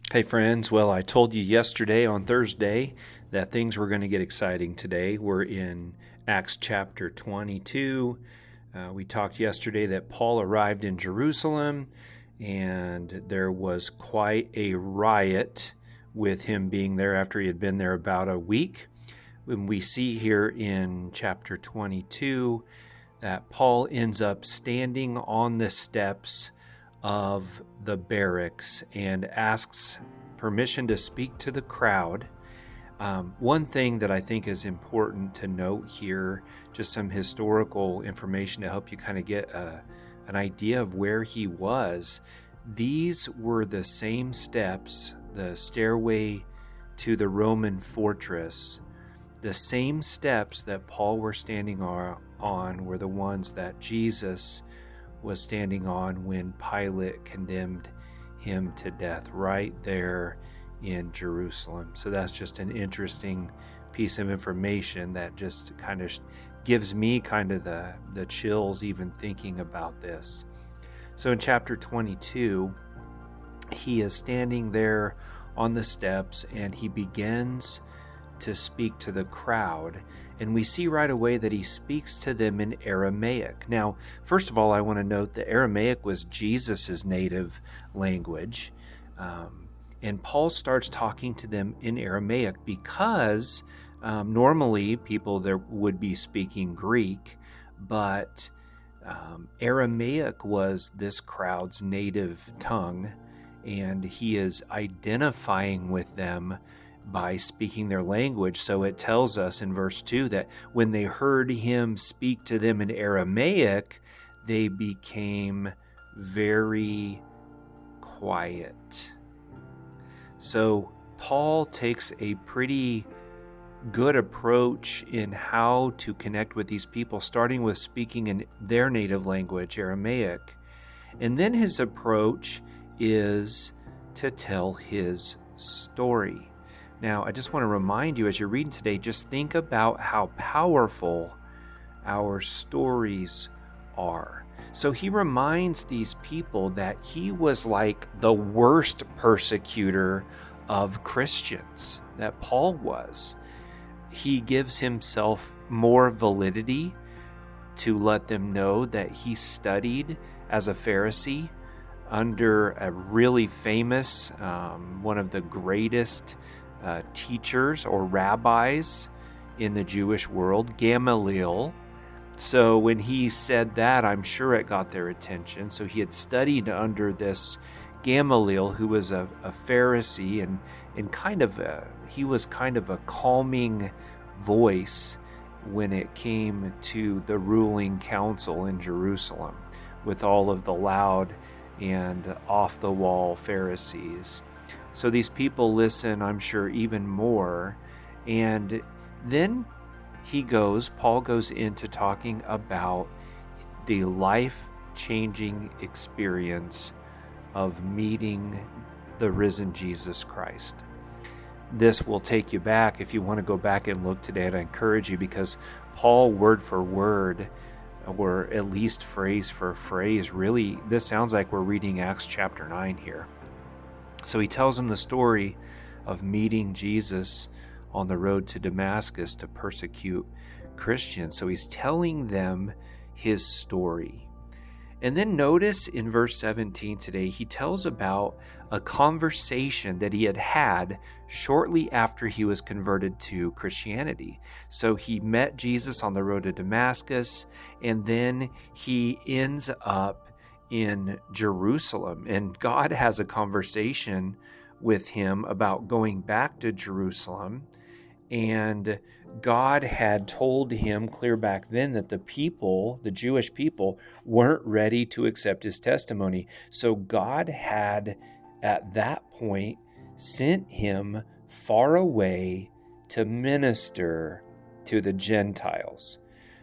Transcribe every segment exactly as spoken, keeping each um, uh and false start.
Hey friends, well, I told you yesterday on Thursday that things were going to get exciting today. We're in Acts chapter twenty-two. Uh, we talked yesterday that Paul arrived in Jerusalem and there was quite a riot with him being there after he had been there about a week. When we see here in chapter twenty-two that Paul ends up standing on the steps of the barracks and asks permission to speak to the crowd. Um, one thing that I think is important to note here, just some historical information to help you kind of get a, an idea of where he was. These were the same steps, the stairway to the Roman fortress. The same steps that Paul were standing on were the ones that Jesus was standing on when Pilate condemned him to death, right there in Jerusalem. So that's just an interesting piece of information that just kind of gives me kind of the, the chills even thinking about this. So in chapter twenty-two, he is standing there on the steps and he begins to speak to the crowd. And we see right away that he speaks to them in Aramaic. Now, first of all, I want to note that Aramaic was Jesus' native language. Um, and Paul starts talking to them in Aramaic because um, normally people there would be speaking Greek, but um, Aramaic was this crowd's native tongue, and he is identifying with them by speaking their language. So it tells us in verse two that when they heard him speak to them in Aramaic, they became very quiet. So Paul takes a pretty good approach in how to connect with these people, starting with speaking in their native language, Aramaic. And then his approach is to tell his story. Now, I just want to remind you as you're reading today, just think about how powerful our stories are. So he reminds these people that he was like the worst persecutor of Christians, that Paul was. He gives himself more validity to let them know that he studied as a Pharisee under a really famous, um, one of the greatest Uh, teachers or rabbis in the Jewish world, Gamaliel. So when he said that, I'm sure it got their attention. So he had studied under this Gamaliel, who was a, a Pharisee, and, and kind of a, he was kind of a calming voice when it came to the ruling council in Jerusalem with all of the loud and off-the-wall Pharisees. So these people listen, I'm sure, even more. And then he goes, Paul goes into talking about the life-changing experience of meeting the risen Jesus Christ. This will take you back. If you want to go back and look today, I'd encourage you, because Paul, word for word, or at least phrase for phrase, really, this sounds like we're reading Acts chapter nine here. So he tells them the story of meeting Jesus on the road to Damascus to persecute Christians. So he's telling them his story. And then notice in verse seventeen today, he tells about a conversation that he had had shortly after he was converted to Christianity. So he met Jesus on the road to Damascus, and then he ends up in Jerusalem, and God has a conversation with him about going back to Jerusalem. And God had told him clear back then that the people, the Jewish people, weren't ready to accept his testimony. So God had at that point sent him far away to minister to the Gentiles.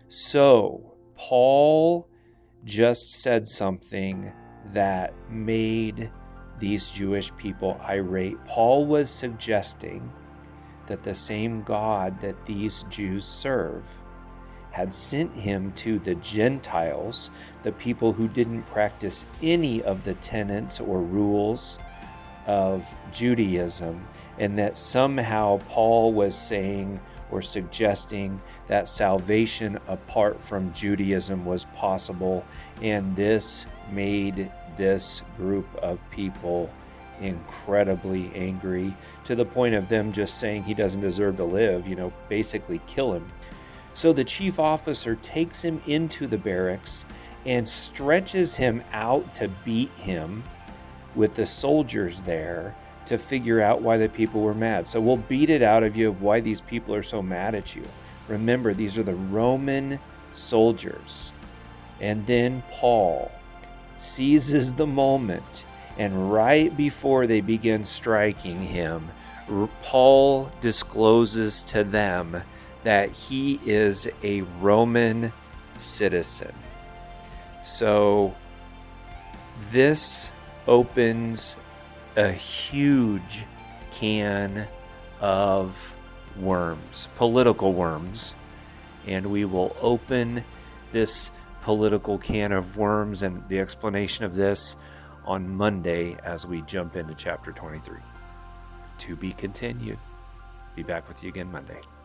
So Paul just said something that made these Jewish people irate. Paul was suggesting that the same God that these Jews serve had sent him to the Gentiles, the people who didn't practice any of the tenets or rules of Judaism, and that somehow Paul was saying or suggesting that salvation apart from Judaism was possible, and this made this group of people incredibly angry, to the point of them just saying he doesn't deserve to live, you know, basically kill him. So the chief officer takes him into the barracks and stretches him out to beat him with the soldiers there to figure out why the people were mad. So we'll beat it out of you of why these people are so mad at you. Remember, these are the Roman soldiers. And then Paul seizes the moment, and right before they begin striking him, Paul discloses to them that he is a Roman citizen. So this opens a huge can of worms, political worms, and we will open this political can of worms and the explanation of this on Monday as we jump into chapter twenty-three. To be continued. Be back with you again Monday.